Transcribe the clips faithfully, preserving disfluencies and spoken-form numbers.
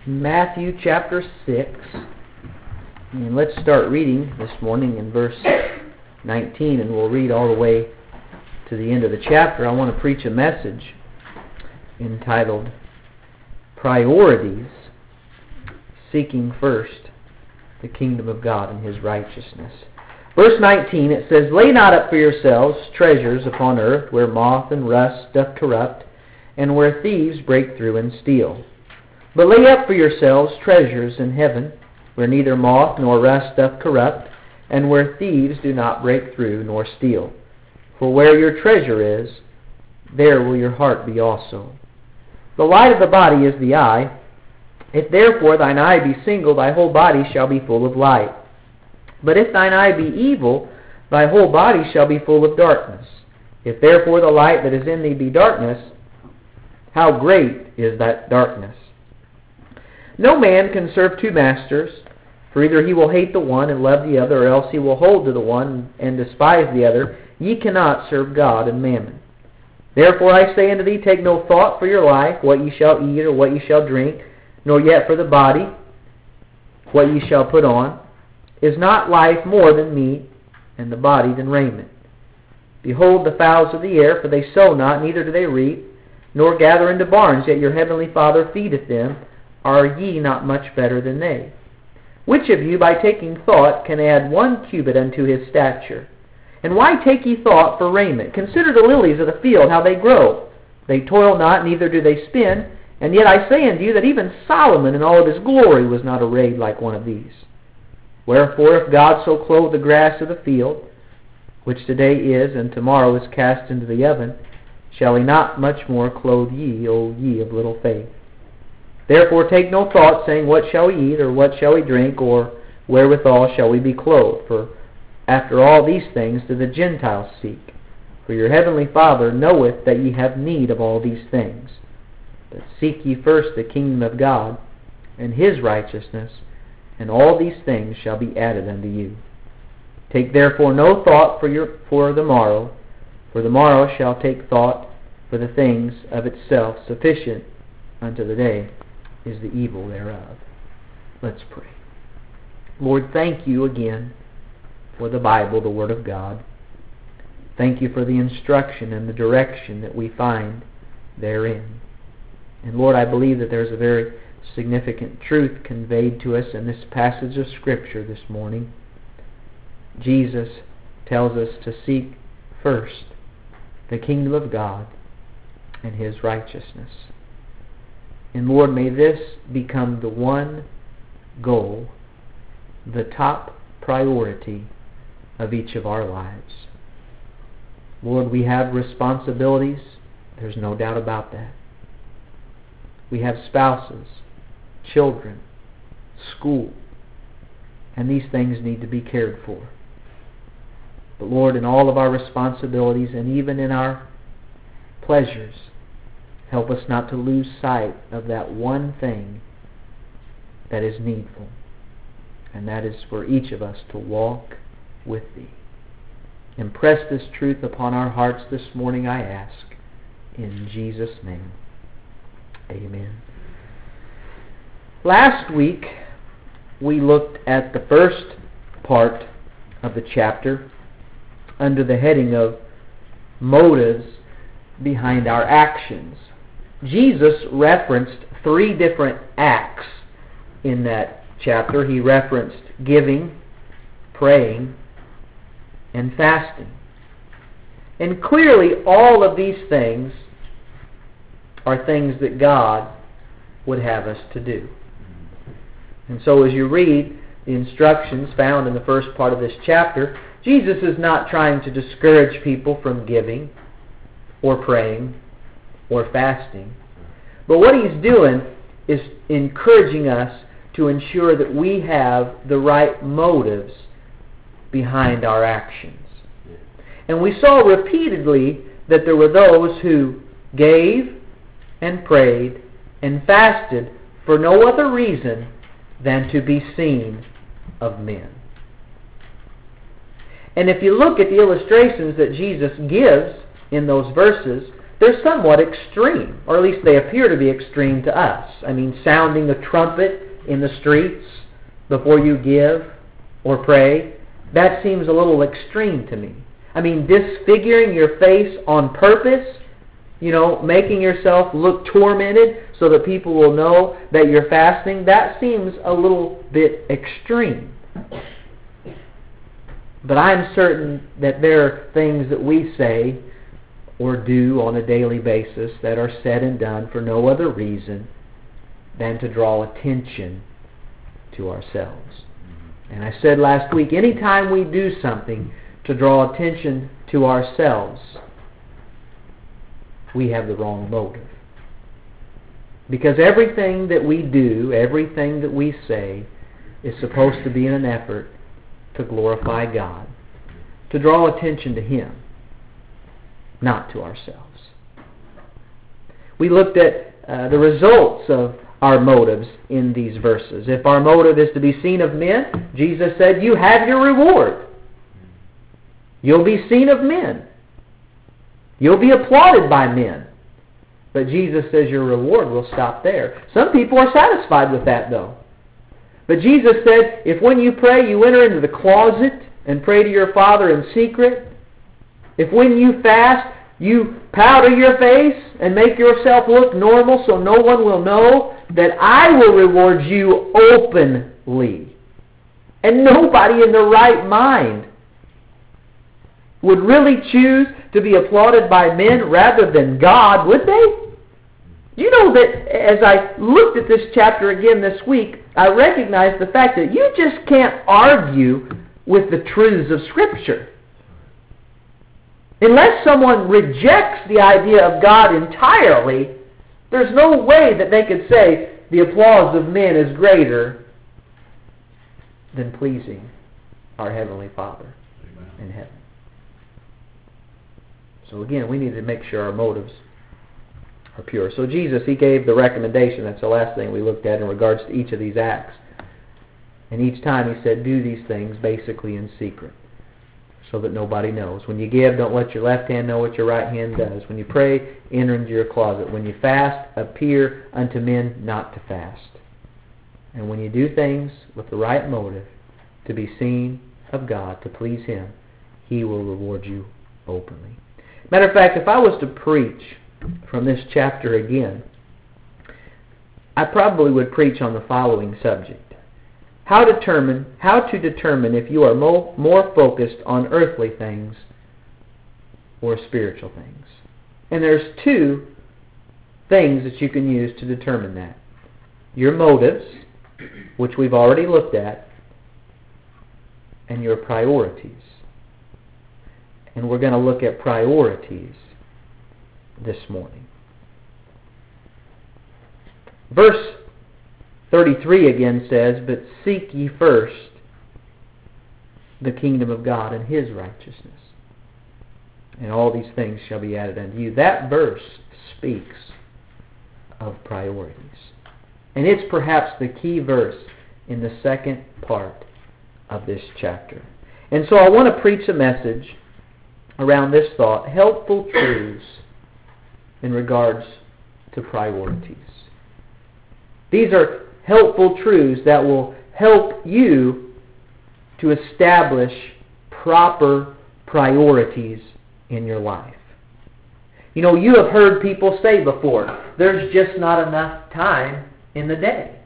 Matthew chapter six. And let's start reading this morning in verse nineteen, and we'll read all the way to the end of the chapter. I want to preach a message entitled Priorities, Seeking First the Kingdom of God and His Righteousness. Verse nineteen, it says, Lay not up for yourselves treasures upon earth, where moth and rust doth corrupt, and where thieves break through and steal. But lay up for yourselves treasures in heaven, where neither moth nor rust doth corrupt, and where thieves do not break through nor steal. For where your treasure is, there will your heart be also. The light of the body is the eye. If therefore thine eye be single, thy whole body shall be full of light. But if thine eye be evil, thy whole body shall be full of darkness. If therefore the light that is in thee be darkness, how great is that darkness? No man can serve two masters, for either he will hate the one and love the other, or else he will hold to the one and despise the other. Ye cannot serve God and mammon. Therefore I say unto thee, take no thought for your life, what ye shall eat or what ye shall drink, nor yet for the body, what ye shall put on. Is not life more than meat, and the body than raiment? Behold the fowls of the air, for they sow not, neither do they reap, nor gather into barns, yet your heavenly Father feedeth them. Are ye not much better than they? Which of you, by taking thought, can add one cubit unto his stature? And why take ye thought for raiment? Consider the lilies of the field, how they grow. They toil not, neither do they spin. And yet I say unto you that even Solomon in all of his glory was not arrayed like one of these. Wherefore, if God so clothe the grass of the field, which today is and tomorrow is cast into the oven, shall he not much more clothe ye, O ye of little faith? Therefore take no thought, saying, What shall we eat, or what shall we drink, or wherewithal shall we be clothed? For after all these things do the Gentiles seek. For your heavenly Father knoweth that ye have need of all these things. But seek ye first the kingdom of God, and His righteousness, and all these things shall be added unto you. Take therefore no thought for your for the morrow, for the morrow shall take thought for the things of itself. Sufficient unto the day is the evil thereof. Let's pray. Lord, thank you again for the Bible, the Word of God. Thank you for the instruction and the direction that we find therein. And Lord, I believe that there's a very significant truth conveyed to us in this passage of Scripture this morning. Jesus tells us to seek first the kingdom of God and His righteousness. And Lord, may this become the one goal, the top priority of each of our lives. Lord, we have responsibilities. There's no doubt about that. We have spouses, children, school, and these things need to be cared for. But Lord, in all of our responsibilities and even in our pleasures, help us not to lose sight of that one thing that is needful, and that is for each of us to walk with Thee. Impress this truth upon our hearts this morning, I ask, in Jesus' name. Amen. Last week, we looked at the first part of the chapter under the heading of motives behind our actions. Jesus referenced three different acts in that chapter. He referenced giving, praying, and fasting. And clearly all of these things are things that God would have us to do. And so as you read the instructions found in the first part of this chapter, Jesus is not trying to discourage people from giving or praying or fasting. But what He's doing is encouraging us to ensure that we have the right motives behind our actions. And we saw repeatedly that there were those who gave and prayed and fasted for no other reason than to be seen of men. And if you look at the illustrations that Jesus gives in those verses, they're somewhat extreme, or at least they appear to be extreme to us. I mean, sounding a trumpet in the streets before you give or pray, that seems a little extreme to me. I mean, disfiguring your face on purpose, you know, making yourself look tormented so that people will know that you're fasting, that seems a little bit extreme. But I'm certain that there are things that we say or do on a daily basis that are said and done for no other reason than to draw attention to ourselves. And I said last week, anytime we do something to draw attention to ourselves, we have the wrong motive. Because everything that we do, everything that we say, is supposed to be in an effort to glorify God, to draw attention to Him, not to ourselves. We looked at uh, the results of our motives in these verses. If our motive is to be seen of men, Jesus said, you have your reward. You'll be seen of men. You'll be applauded by men. But Jesus says your reward will stop there. Some people are satisfied with that, though. But Jesus said, if when you pray you enter into the closet and pray to your Father in secret, if when you fast you powder your face and make yourself look normal so no one will know, that I will reward you openly. And nobody in their right mind would really choose to be applauded by men rather than God, would they? You know that as I looked at this chapter again this week, I recognized the fact that you just can't argue with the truths of Scripture. Unless someone rejects the idea of God entirely, there's no way that they could say the applause of men is greater than pleasing our Heavenly Father Amen. In heaven. So again, we need to make sure our motives are pure. So Jesus, He gave the recommendation. That's the last thing we looked at in regards to each of these acts. And each time He said, do these things basically in secret, so that nobody knows. When you give, don't let your left hand know what your right hand does. When you pray, enter into your closet. When you fast, appear unto men not to fast. And when you do things with the right motive, to be seen of God, to please Him, He will reward you openly. Matter of fact, if I was to preach from this chapter again, I probably would preach on the following subject. How determine how to determine if you are mo- more focused on earthly things or spiritual things. And there's two things that you can use to determine that. Your motives, which we've already looked at, and your priorities. And we're going to look at priorities this morning. Verse thirty-three again says, but seek ye first the kingdom of God and His righteousness, and all these things shall be added unto you. That verse speaks of priorities. And it's perhaps the key verse in the second part of this chapter. And so I want to preach a message around this thought, helpful truths in regards to priorities. These are helpful truths that will help you to establish proper priorities in your life. You know, you have heard people say before, there's just not enough time in the day.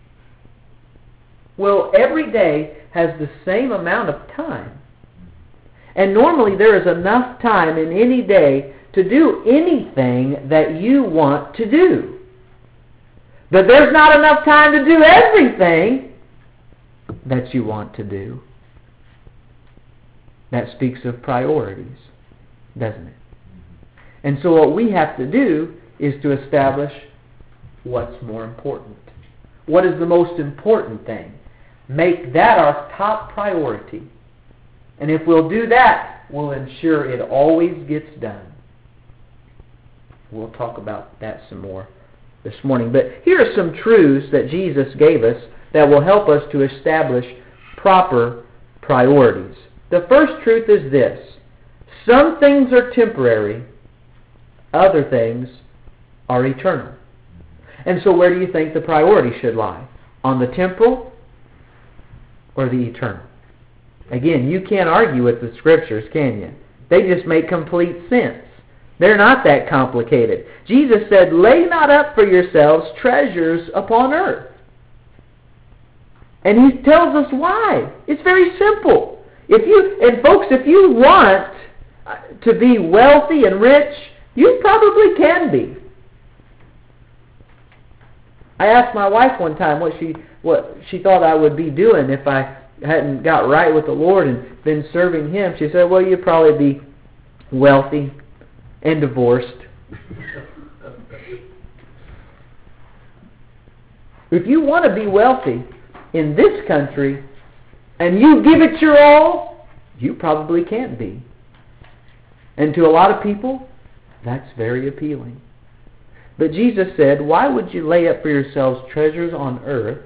Well, every day has the same amount of time. And normally there is enough time in any day to do anything that you want to do. But there's not enough time to do everything that you want to do. That speaks of priorities, doesn't it? And so what we have to do is to establish what's more important. What is the most important thing? Make that our top priority. And if we'll do that, we'll ensure it always gets done. We'll talk about that some more this morning. But here are some truths that Jesus gave us that will help us to establish proper priorities. The first truth is this: some things are temporary, other things are eternal. And so where do you think the priority should lie? On the temporal or the eternal? Again, you can't argue with the Scriptures, can you? They just make complete sense. They're not that complicated. Jesus said, lay not up for yourselves treasures upon earth. And He tells us why. It's very simple. If you, and folks, if you want to be wealthy and rich, you probably can be. I asked my wife one time what she what she thought I would be doing if I hadn't got right with the Lord and been serving Him. She said, well, you'd probably be wealthy and divorced. If you want to be wealthy in this country and you give it your all, you probably can be. And to a lot of people, that's very appealing. But Jesus said, why would you lay up for yourselves treasures on earth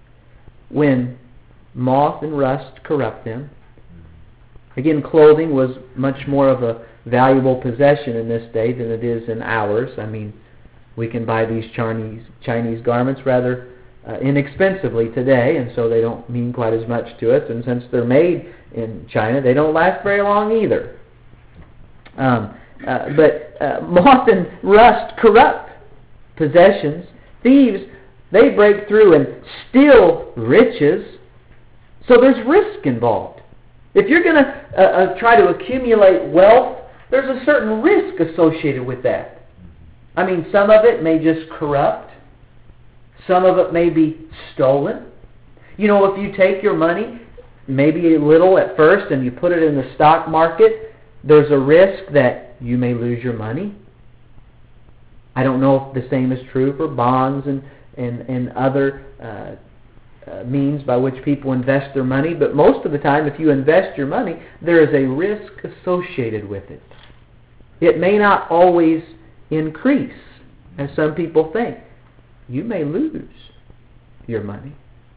when moth and rust corrupt them? Again, clothing was much more of a valuable possession in this day than it is in ours. I mean, we can buy these Chinese Chinese garments rather uh, inexpensively today, and so they don't mean quite as much to us. And since they're made in China, they don't last very long either. Um, uh, but uh, moth and rust corrupt possessions. Thieves, they break through and steal riches. So there's risk involved. If you're going to uh, uh, try to accumulate wealth, there's a certain risk associated with that. I mean, some of it may just corrupt. Some of it may be stolen. You know, if you take your money, maybe a little at first, and you put it in the stock market, there's a risk that you may lose your money. I don't know if the same is true for bonds and, and, and other uh, uh, means by which people invest their money, but most of the time if you invest your money, there is a risk associated with it. It may not always increase, as some people think. You may lose your money.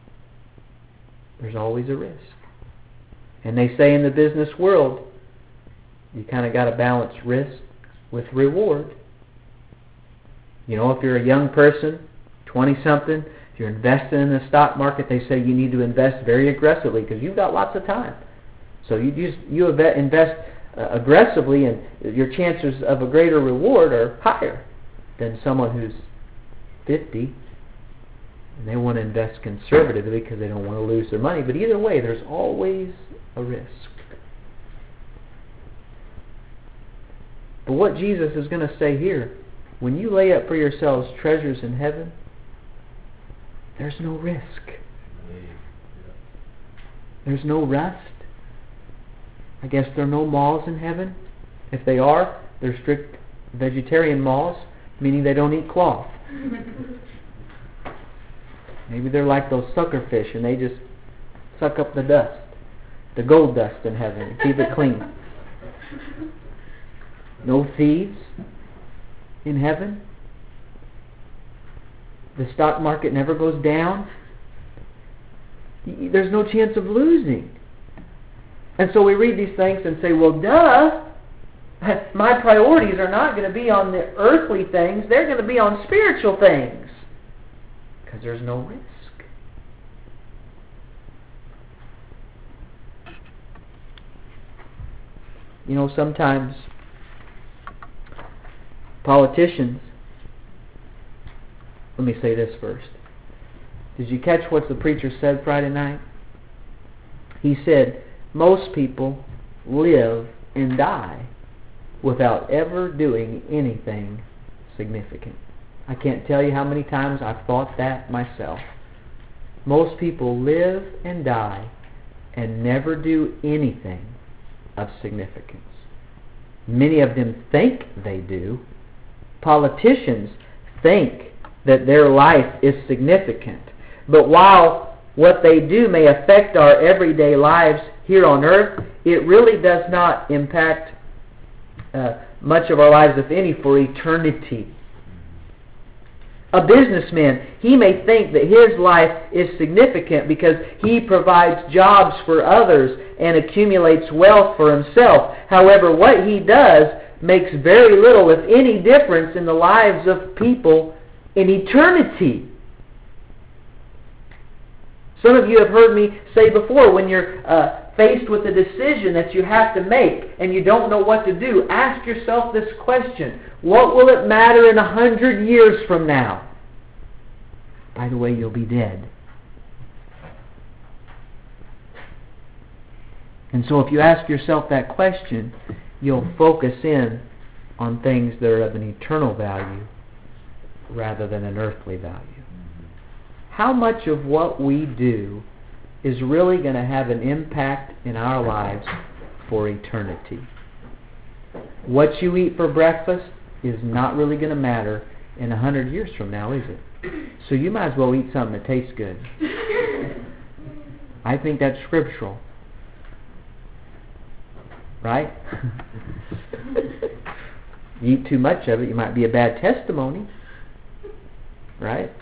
There's always a risk. And they say in the business world, you kind of got to balance risk with reward. You know, if you're a young person, twenty-something, if you're investing in the stock market, they say you need to invest very aggressively because you've got lots of time. So you just, you invest uh, aggressively, and your chances of a greater reward are higher than someone who's fifty and they want to invest conservatively because they don't want to lose their money. But either way, there's always a risk. But what Jesus is going to say here, when you lay up for yourselves treasures in heaven, there's no risk. There's no rust. I guess there are no moths in heaven. If they are, they're strict vegetarian moths, meaning they don't eat cloth. Maybe they're like those sucker fish and they just suck up the dust, the gold dust in heaven, and keep it clean. No thieves in heaven. The stock market never goes down. There's no chance of losing. And so we read these things and say, well, duh, my priorities are not going to be on the earthly things. They're going to be on spiritual things. Because there's no risk. You know, sometimes politicians, let me say this first. Did you catch what the preacher said Friday night? He said, most people live and die without ever doing anything significant. I can't tell you how many times I've thought that myself. Most people live and die and never do anything of significance. Many of them think they do. Politicians think that their life is significant. But while what they do may affect our everyday lives here on earth, it really does not impact uh, much of our lives, if any, for eternity. A businessman, he may think that his life is significant because he provides jobs for others and accumulates wealth for himself. However, what he does makes very little, if any, difference in the lives of people in eternity. Some of you have heard me say before, when you're uh, faced with a decision that you have to make and you don't know what to do, ask yourself this question: what will it matter in a hundred years from now? By the way, you'll be dead. And so if you ask yourself that question, you'll focus in on things that are of an eternal value rather than an earthly value. How much of what we do is really going to have an impact in our lives for eternity? What you eat for breakfast is not really going to matter in a hundred years from now, is it? So you might as well eat something that tastes good. I think that's scriptural. Right? You eat too much of it, you might be a bad testimony. Right?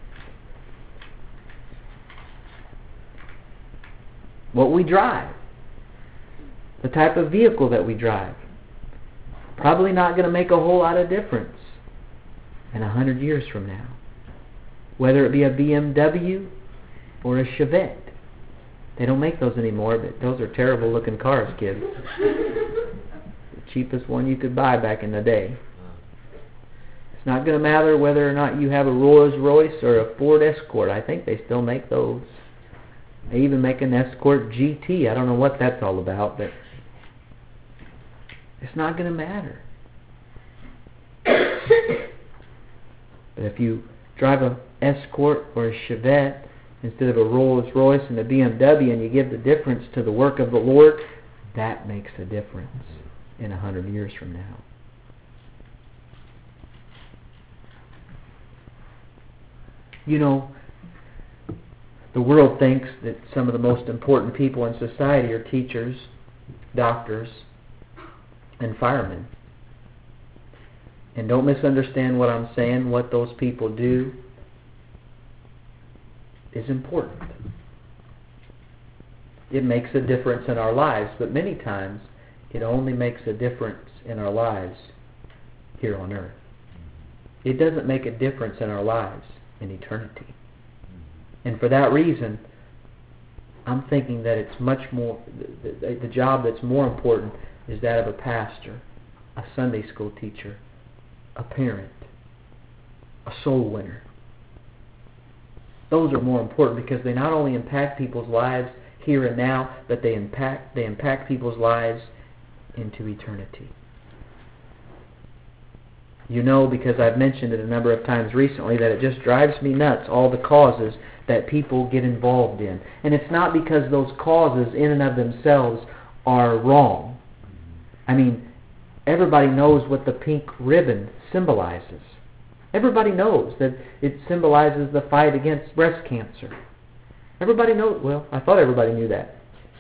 What we drive, the type of vehicle that we drive, probably not going to make a whole lot of difference in a hundred years from now. Whether it be a B M W or a Chevette. They don't make those anymore, but those are terrible looking cars, kids. The cheapest one you could buy back in the day. It's not going to matter whether or not you have a Rolls Royce or a Ford Escort. I think they still make those. They even make an Escort G T. I don't know what that's all about, but it's not going to matter. But if you drive a Escort or a Chevette instead of a Rolls Royce and a B M W, and you give the difference to the work of the Lord, that makes a difference in a hundred years from now. You know, the world thinks that some of the most important people in society are teachers, doctors, and firemen. And don't misunderstand what I'm saying. What those people do is important. It makes a difference in our lives, but many times it only makes a difference in our lives here on earth. It doesn't make a difference in our lives in eternity. And for that reason, I'm thinking that it's much more, the, the job that's more important is that of a pastor, a Sunday school teacher, a parent, a soul winner. Those are more important because they not only impact people's lives here and now, but they impact they impact people's lives into eternity. You know, because I've mentioned it a number of times recently, that it just drives me nuts, all the causes that people get involved in. And it's not because those causes in and of themselves are wrong. I mean, everybody knows what the pink ribbon symbolizes. Everybody knows that it symbolizes the fight against breast cancer. Everybody knows. Well, I thought everybody knew that.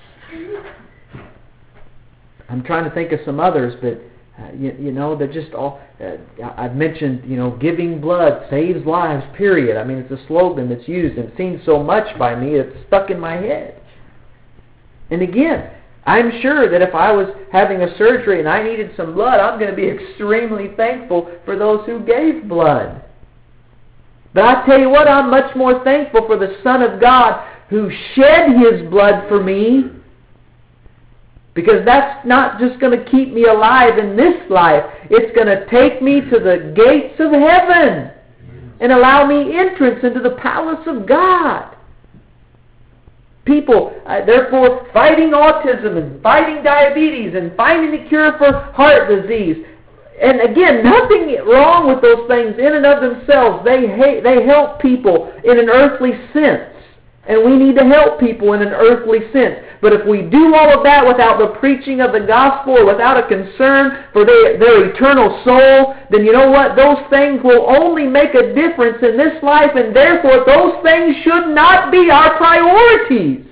I'm trying to think of some others, but uh, you, you know, they're just all. Uh, I've mentioned, you know, giving blood saves lives. Period. I mean, it's a slogan that's used and seen so much by me, it's stuck in my head. And again, I'm sure that if I was having a surgery and I needed some blood, I'm going to be extremely thankful for those who gave blood. But I tell you what, I'm much more thankful for the Son of God who shed His blood for me, because that's not just going to keep me alive in this life. It's going to take me to the gates of heaven and allow me entrance into the palace of God. People, uh, therefore, fighting autism and fighting diabetes and finding the cure for heart disease. And again, nothing wrong with those things in and of themselves. They ha- they help people in an earthly sense. And we need to help people in an earthly sense. But if we do all of that without the preaching of the gospel or without a concern for their, their eternal soul, then you know what? Those things will only make a difference in this life, and therefore those things should not be our priorities.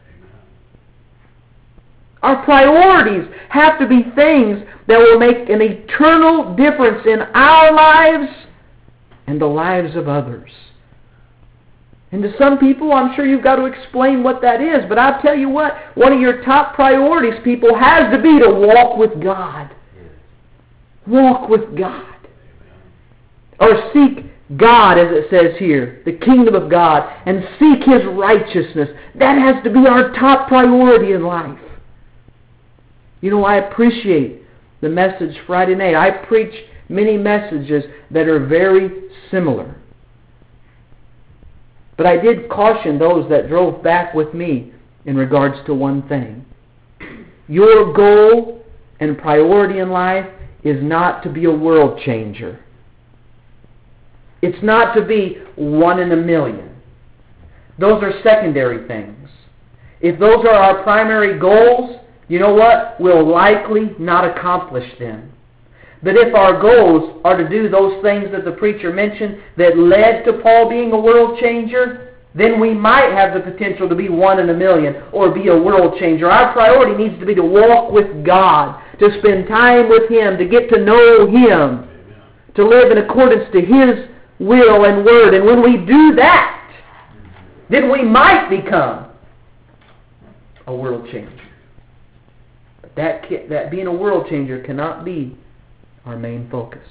Our priorities have to be things that will make an eternal difference in our lives and the lives of others. And to some people, I'm sure you've got to explain what that is. But I'll tell you what, one of your top priorities, people, has to be to walk with God. Walk with God. Or seek God, as it says here, the kingdom of God, and seek His righteousness. That has to be our top priority in life. You know, I appreciate the message Friday night. I preach many messages that are very similar. But I did caution those that drove back with me in regards to one thing. Your goal and priority in life is not to be a world changer. It's not to be one in a million. Those are secondary things. If those are our primary goals, you know what? We'll likely not accomplish them. But if our goals are to do those things that the preacher mentioned that led to Paul being a world changer, then we might have the potential to be one in a million or be a world changer. Our priority needs to be to walk with God, to spend time with Him, to get to know Him, to live in accordance to His will and word. And when we do that, then we might become a world changer. But that, that being a world changer cannot be our main focus.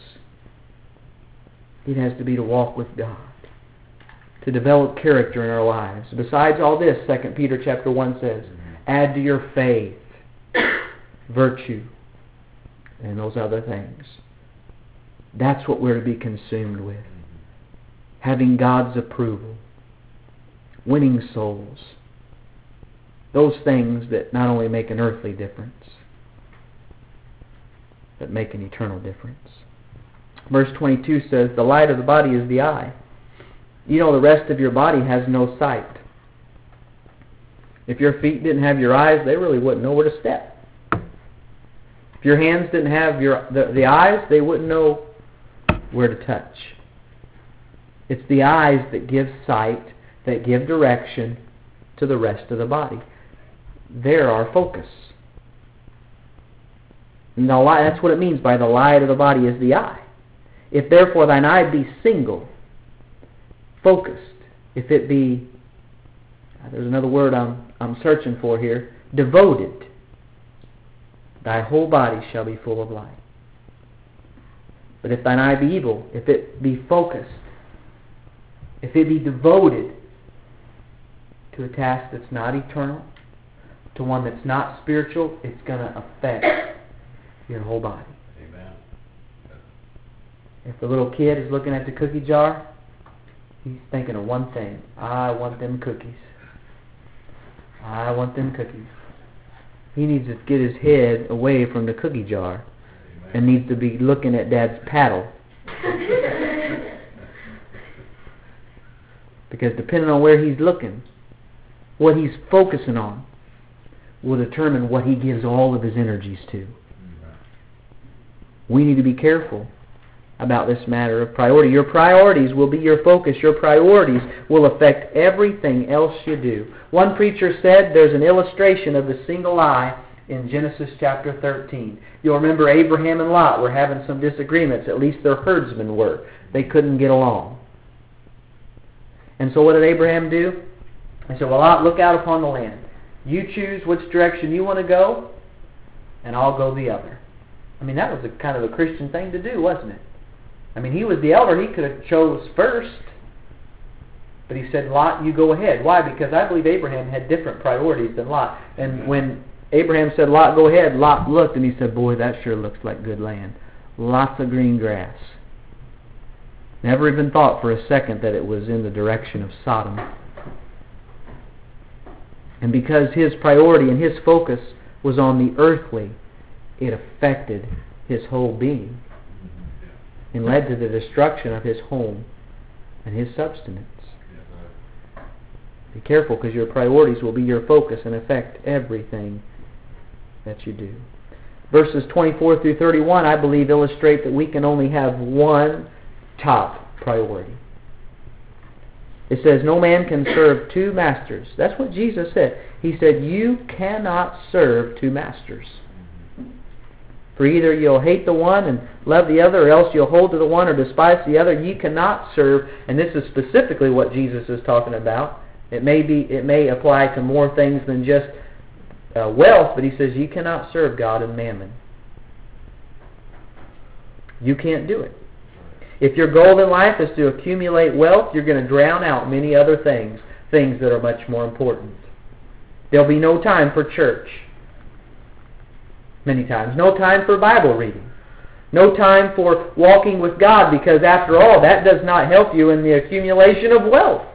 It has to be to walk with God, to develop character in our lives. Besides all this, Second Peter chapter one says, add to your faith virtue and those other things. That's what we're to be consumed with. Having God's approval, winning souls, those things that not only make an earthly difference, but make an eternal difference. Verse twenty-two says, the light of the body is the eye. You know, the rest of your body has no sight. If your feet didn't have your eyes, they really wouldn't know where to step. If your hands didn't have your the, the eyes, they wouldn't know where to touch. It's the eyes that give sight, that give direction to the rest of the body. They're our focus. And the light, that's what it means by the light of the body is the eye. If therefore thine eye be single, focused, if it be, there's another word I'm, I'm searching for here, devoted, thy whole body shall be full of light. But if thine eye be evil, if it be focused, if it be devoted to a task that's not eternal, to one that's not spiritual, it's going to affect your whole body. Amen. If the little kid is looking at the cookie jar, he's thinking of one thing. I want them cookies. I want them cookies. He needs to get his head away from the cookie jar. Amen. And needs to be looking at Dad's paddle. Because depending on where he's looking, what he's focusing on will determine what he gives all of his energies to. We need to be careful about this matter of priority. Your priorities will be your focus. Your priorities will affect everything else you do. One preacher said there's an illustration of the single eye in Genesis chapter thirteen. You'll remember Abraham and Lot were having some disagreements. At least their herdsmen were. They couldn't get along. And so what did Abraham do? He said, well, Lot, look out upon the land. You choose which direction you want to go, and I'll go the other. I mean, that was a kind of a Christian thing to do, wasn't it? I mean, he was the elder. He could have chose first. But he said, Lot, you go ahead. Why? Because I believe Abraham had different priorities than Lot. And when Abraham said, Lot, go ahead, Lot looked and he said, boy, that sure looks like good land. Lots of green grass. Never even thought for a second that it was in the direction of Sodom. And because his priority and his focus was on the earthly, it affected his whole being and led to the destruction of his home and his substance. Be careful, because your priorities will be your focus and affect everything that you do. Verses twenty-four through thirty-one, I believe, illustrate that we can only have one top priority. It says, no man can serve two masters. That's what Jesus said. He said, you cannot serve two masters. For either you'll hate the one and love the other, or else you'll hold to the one or despise the other. You cannot serve, and this is specifically what Jesus is talking about. It may be, it may apply to more things than just uh, wealth, but he says you cannot serve God and mammon. You can't do it. If your goal in life is to accumulate wealth, you're going to drown out many other things, things that are much more important. There'll be no time for church. Many times. No time for Bible reading. No time for walking with God, because after all, that does not help you in the accumulation of wealth.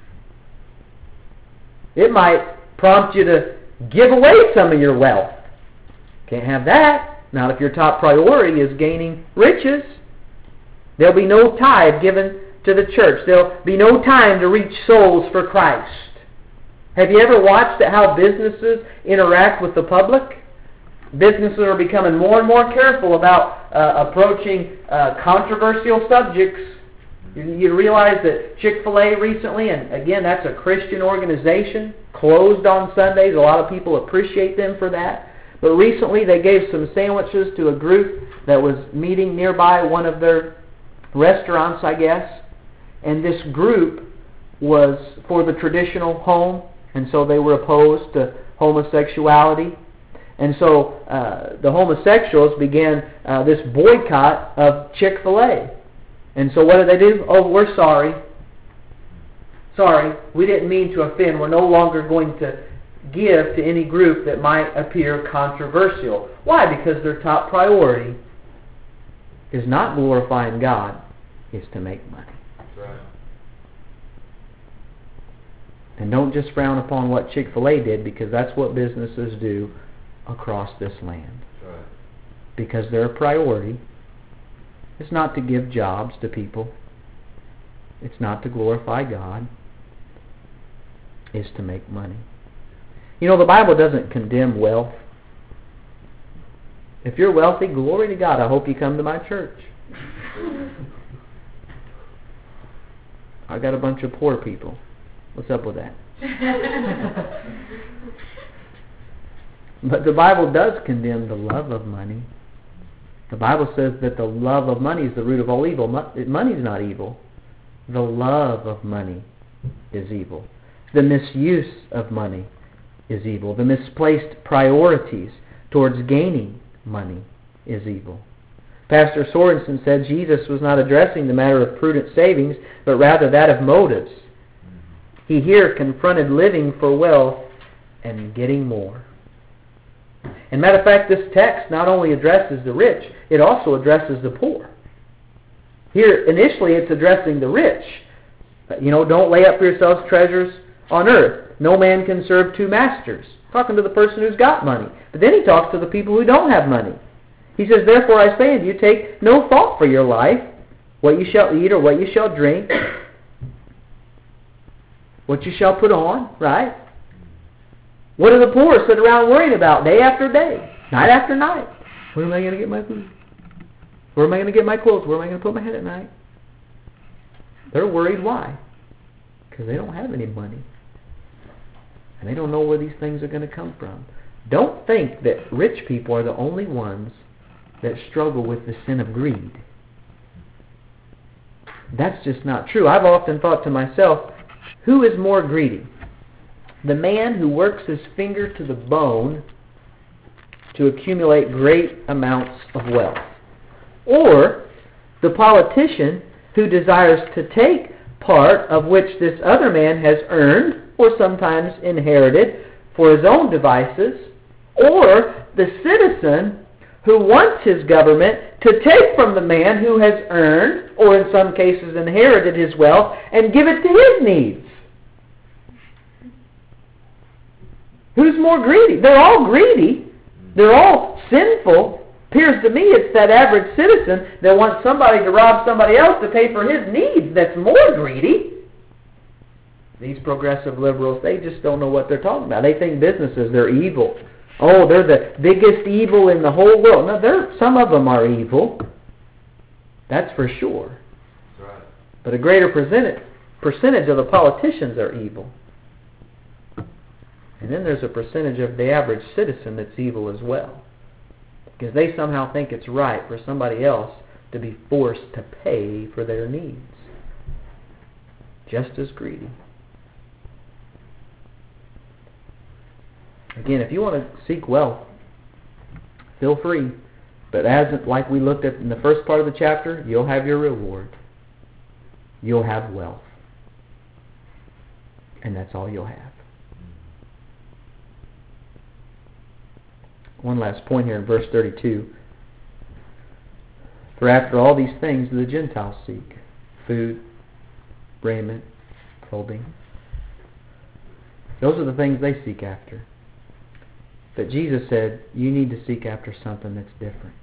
It might prompt you to give away some of your wealth. Can't have that. Not if your top priority is gaining riches. There'll be no tithe given to the church. There'll be no time to reach souls for Christ. Have you ever watched how businesses interact with the public? Businesses are becoming more and more careful about uh, approaching uh, controversial subjects. You, you realize that Chick-fil-A recently, and again, that's a Christian organization, closed on Sundays. A lot of people appreciate them for that. But recently they gave some sandwiches to a group that was meeting nearby one of their restaurants, I guess. And this group was for the traditional home, and so they were opposed to homosexuality. And so uh, the homosexuals began uh, this boycott of Chick-fil-A. And so what did they do? Oh, we're sorry. Sorry, we didn't mean to offend. We're no longer going to give to any group that might appear controversial. Why? Because their top priority is not glorifying God, is to make money. That's right. And don't just frown upon what Chick-fil-A did, because that's what businesses do across this land. That's right. Because their priority is not to give jobs to people. It's not to glorify God. It's to make money. You know, the Bible doesn't condemn wealth. If you're wealthy, glory to God. I hope you come to my church. I got a bunch of poor people. What's up with that? But the Bible does condemn the love of money. The Bible says that the love of money is the root of all evil. Money is not evil. The love of money is evil. The misuse of money is evil. The misplaced priorities towards gaining money is evil. Pastor Sorensen said Jesus was not addressing the matter of prudent savings, but rather that of motives. He here confronted living for wealth and getting more. And matter of fact, this text not only addresses the rich, it also addresses the poor. Here, initially, it's addressing the rich. You know, don't lay up for yourselves treasures on earth. No man can serve two masters. Talking to the person who's got money. But then he talks to the people who don't have money. He says, therefore I say unto you, take no thought for your life, what you shall eat or what you shall drink, what you shall put on, right? What do the poor sit around worrying about day after day, night after night? Where am I going to get my food? Where am I going to get my clothes? Where am I going to put my head at night? They're worried. Why? Because they don't have any money. And they don't know where these things are going to come from. Don't think that rich people are the only ones that struggle with the sin of greed. That's just not true. I've often thought to myself, who is more greedy? The man who works his finger to the bone to accumulate great amounts of wealth, or the politician who desires to take part of which this other man has earned or sometimes inherited for his own devices, or the citizen who wants his government to take from the man who has earned or in some cases inherited his wealth and give it to his needs. Who's more greedy? They're all greedy. They're all sinful. Appears to me it's that average citizen that wants somebody to rob somebody else to pay for his needs that's more greedy. These progressive liberals, they just don't know what they're talking about. They think businesses, they're evil. Oh, they're the biggest evil in the whole world. No, they're, some of them are evil. That's for sure. That's right. But a greater percentage, percentage of the politicians are evil. And then there's a percentage of the average citizen that's evil as well. Because they somehow think it's right for somebody else to be forced to pay for their needs. Just as greedy. Again, if you want to seek wealth, feel free. But as like we looked at in the first part of the chapter, you'll have your reward. You'll have wealth. And that's all you'll have. One last point here in verse thirty-two. For after all these things do the Gentiles seek: food, raiment, clothing. Those are the things they seek after. But Jesus said, you need to seek after something that's different.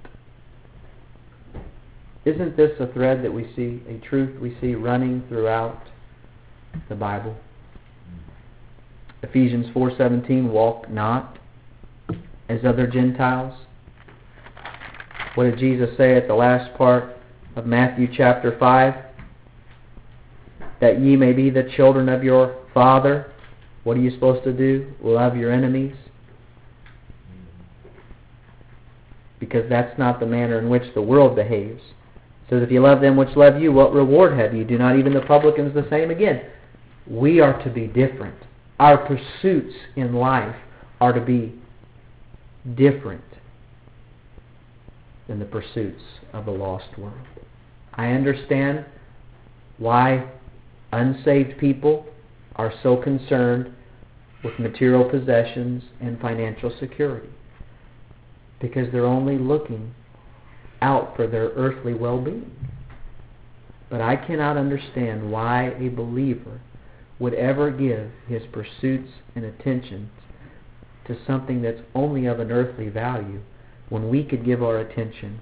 Isn't this a thread that we see, a truth we see running throughout the Bible? Ephesians four seventeen, walk not as other Gentiles. What did Jesus say at the last part of Matthew chapter five? That ye may be the children of your Father. What are you supposed to do? Love your enemies. Because that's not the manner in which the world behaves. So if you love them which love you, what reward have you? Do not even the publicans the same? Again, we are to be different. Our pursuits in life are to be different than the pursuits of a lost world. I understand why unsaved people are so concerned with material possessions and financial security. Because they're only looking out for their earthly well-being. But I cannot understand why a believer would ever give his pursuits and attentions to something that's only of an earthly value when we could give our attention,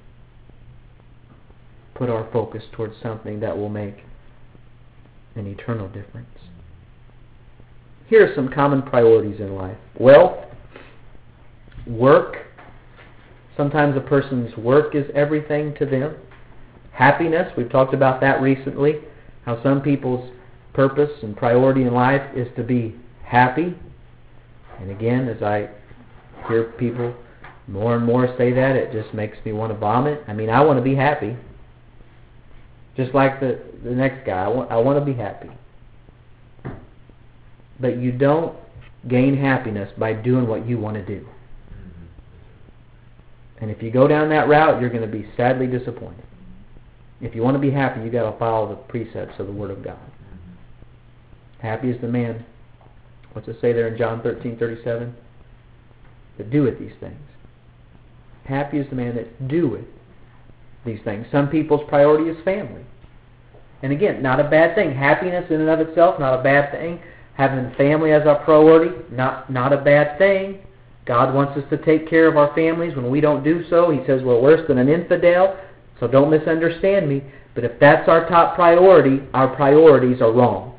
put our focus towards something that will make an eternal difference. Here are some common priorities in life. Wealth, work. Sometimes a person's work is everything to them. Happiness, we've talked about that recently, how some people's purpose and priority in life is to be happy. And again, as I hear people more and more say that, it just makes me want to vomit. I mean, I want to be happy. Just like the, the next guy, I want, I want to be happy. But you don't gain happiness by doing what you want to do. And if you go down that route, you're going to be sadly disappointed. If you want to be happy, you've got to follow the precepts of the Word of God. Happy is the man, what's it say there in John thirteen thirty-seven? That doeth these things. Happy is the man that doeth these things. Some people's priority is family. And again, not a bad thing. Happiness in and of itself, not a bad thing. Having family as our priority, not, not a bad thing. God wants us to take care of our families. When we don't do so, He says we're worse than an infidel. So don't misunderstand me. But if that's our top priority, our priorities are wrong.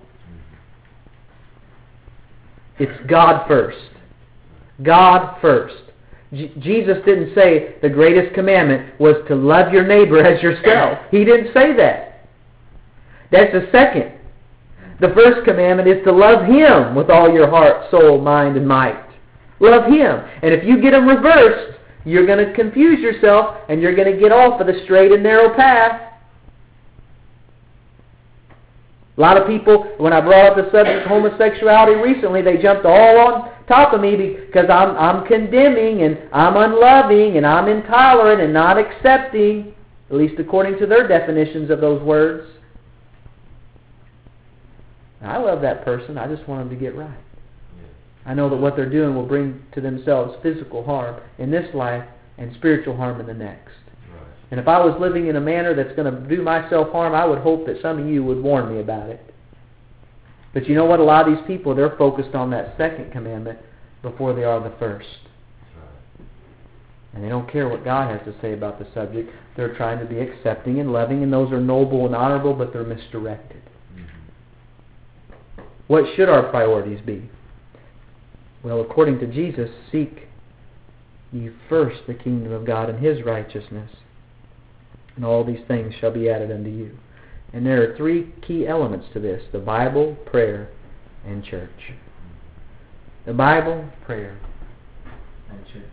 It's God first. God first. J- Jesus didn't say the greatest commandment was to love your neighbor as yourself. He didn't say that. That's the second. The first commandment is to love Him with all your heart, soul, mind, and might. Love Him. And if you get them reversed, you're going to confuse yourself and you're going to get off of the straight and narrow path. A lot of people, when I brought up the subject of homosexuality recently, they jumped all on top of me because I'm, I'm condemning and I'm unloving and I'm intolerant and not accepting, at least according to their definitions of those words. I love that person. I just want them to get right. I know that what they're doing will bring to themselves physical harm in this life and spiritual harm in the next. Right. And if I was living in a manner that's going to do myself harm, I would hope that some of you would warn me about it. But you know what? A lot of these people, they're focused on that second commandment before they are the first. Right. And they don't care what God has to say about the subject. They're trying to be accepting and loving, and those are noble and honorable, but they're misdirected. Mm-hmm. What should our priorities be? Well, according to Jesus, seek ye first the kingdom of God and His righteousness, and all these things shall be added unto you. And there are three key elements to this: the Bible, prayer, and church. The Bible, prayer, and church.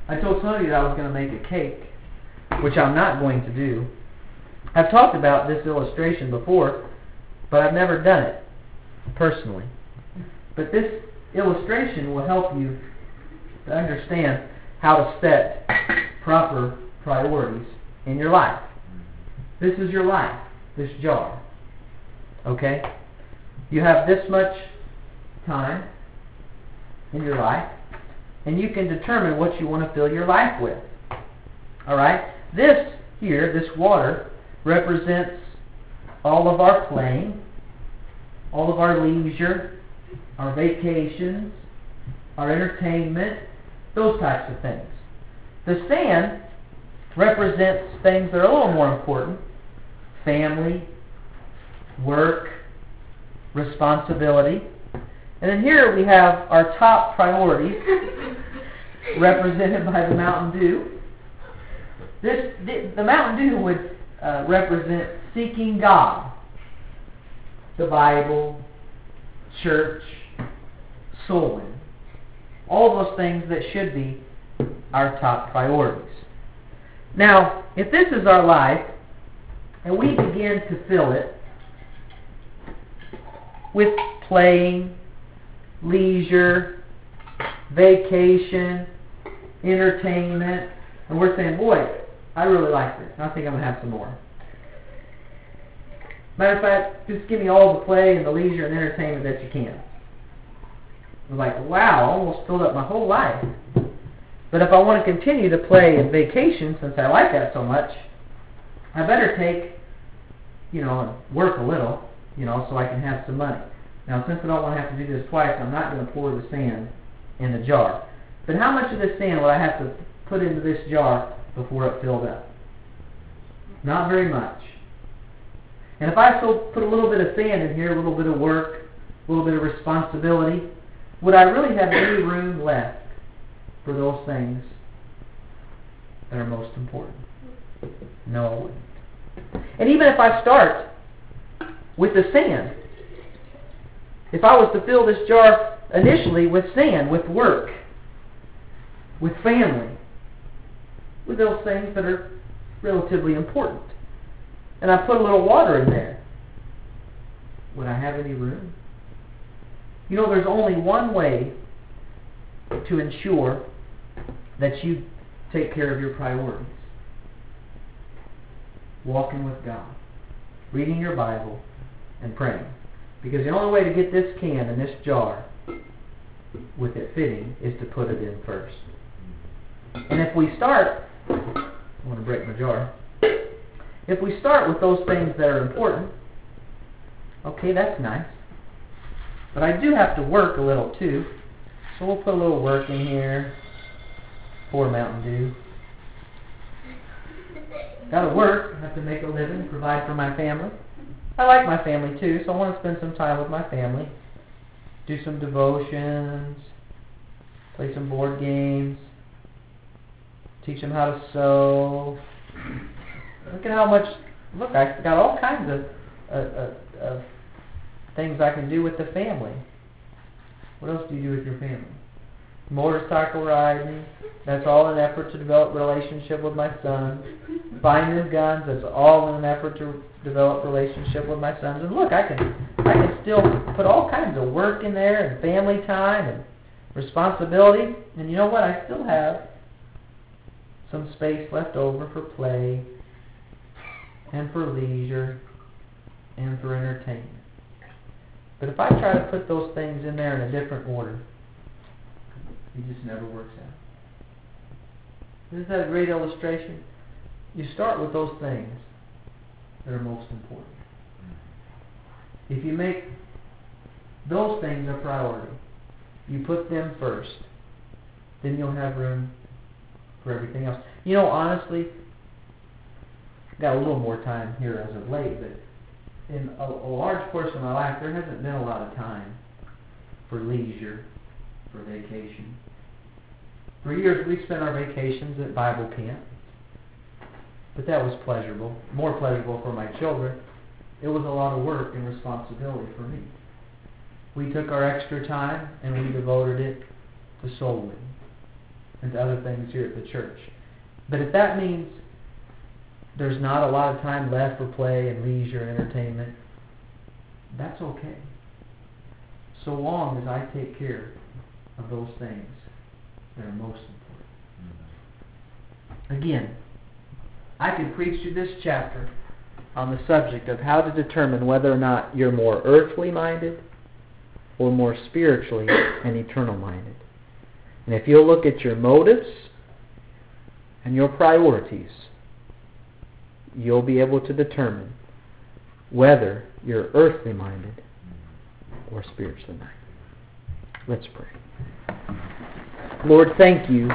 I told some of you that I was going to make a cake, which I'm not going to do. I've talked about this illustration before, but I've never done it personally. But this illustration will help you to understand how to set proper priorities in your life. This is your life, this jar. Okay? You have this much time in your life, and you can determine what you want to fill your life with. Alright? This here, this water, represents all of our playing, all of our leisure, our vacations, our entertainment, those types of things. The sand represents things that are a little more important: family, work, responsibility. And then here we have our top priorities represented by the Mountain Dew. This, the, the Mountain Dew would uh, represent seeking God, the Bible, church, soul winning. All those things that should be our top priorities. Now, if this is our life, and we begin to fill it with playing, leisure, vacation, entertainment, and we're saying, boy, I really like this, I think I'm going to have some more. Matter of fact, just give me all the play and the leisure and entertainment that you can. I'm like, wow, I almost filled up my whole life. But if I want to continue to play and vacation, since I like that so much, I better take, you know, and work a little, you know, so I can have some money. Now, since I don't want to have to do this twice, I'm not going to pour the sand in the jar. But how much of this sand would I have to put into this jar before it filled up? Not very much. And if I still put a little bit of sand in here, a little bit of work, a little bit of responsibility, would I really have any room left for those things that are most important? No, I wouldn't. And even if I start with the sand, if I was to fill this jar initially with sand, with work, with family, with those things that are relatively important, and I put a little water in there, would I have any room? You know, there's only one way to ensure that you take care of your priorities. Walking with God, reading your Bible, and praying. Because the only way to get this can and this jar with it fitting is to put it in first. And if we start, I want to break my jar. If we start with those things that are important, okay, that's nice. But I do have to work a little too. So we'll put a little work in here for Mountain Dew. Got to work. I have to make a living, provide for my family. I like my family too, so I want to spend some time with my family. Do some devotions. Play some board games. Teach them how to sew. Look at how much, look, I've got all kinds of, uh, uh, of things I can do with the family. What else do you do with your family? Motorcycle riding. That's all in an effort to develop relationship with my son. Buying them guns. That's all in an effort to develop relationship with my sons. And look, I can I can still put all kinds of work in there and family time and responsibility. And you know what? I still have some space left over for play and for leisure and for entertainment. But if I try to put those things in there in a different order, it just never works out. Isn't that a great illustration? You start with those things that are most important. If you make those things a priority, you put them first, then you'll have room for everything else. You know, honestly, got a little more time here as of late, but in a, a large portion of my life, there hasn't been a lot of time for leisure, for vacation. For years, we spent our vacations at Bible camp, but that was pleasurable, more pleasurable for my children. It was a lot of work and responsibility for me. We took our extra time and we devoted it to soul winning and to other things here at the church. But if that means there's not a lot of time left for play and leisure and entertainment, that's okay. So long as I take care of those things that are most important. Again, I could preach you this chapter on the subject of how to determine whether or not you're more earthly minded or more spiritually and eternal minded. And if you'll look at your motives and your priorities, you'll be able to determine whether you're earthly minded or spiritually minded. Let's pray. Lord, thank you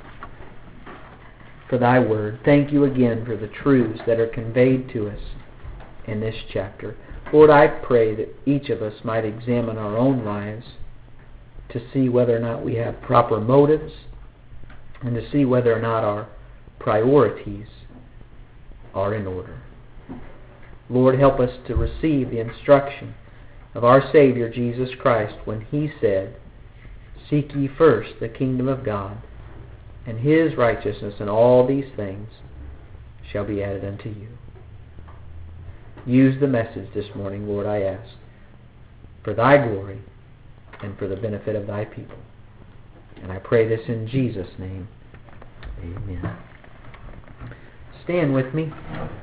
for thy word. Thank you again for the truths that are conveyed to us in this chapter. Lord, I pray that each of us might examine our own lives to see whether or not we have proper motives and to see whether or not our priorities are in order. Lord, help us to receive the instruction of our Savior Jesus Christ when He said, "Seek ye first the kingdom of God and His righteousness, and all these things shall be added unto you." Use the message this morning, Lord, I ask, for thy glory and for the benefit of thy people. And I pray this in Jesus' name. Amen. Stand with me.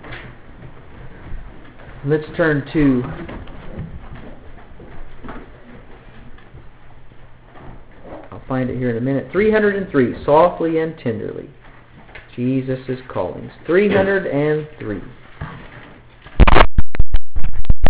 Let's turn to I'll find it here in a minute. three hundred three, Softly and Tenderly. Jesus is calling. three hundred three.